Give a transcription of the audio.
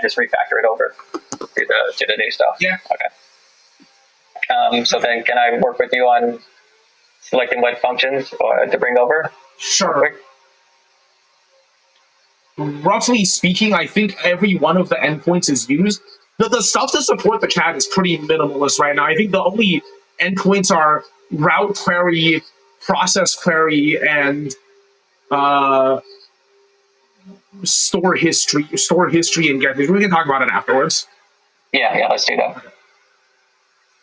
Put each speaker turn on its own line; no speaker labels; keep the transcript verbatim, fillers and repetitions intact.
just refactor it over to the to the new stuff.
Yeah.
Okay. Um, so then, can I work with you on selecting what functions uh, to bring over?
Sure. Roughly speaking, I think every one of the endpoints is used. The, the stuff to support the chat is pretty minimalist right now. I think the only endpoints are route query, process query, and uh, store history, store history, and get history. We can talk about it afterwards.
Yeah, yeah, let's do that.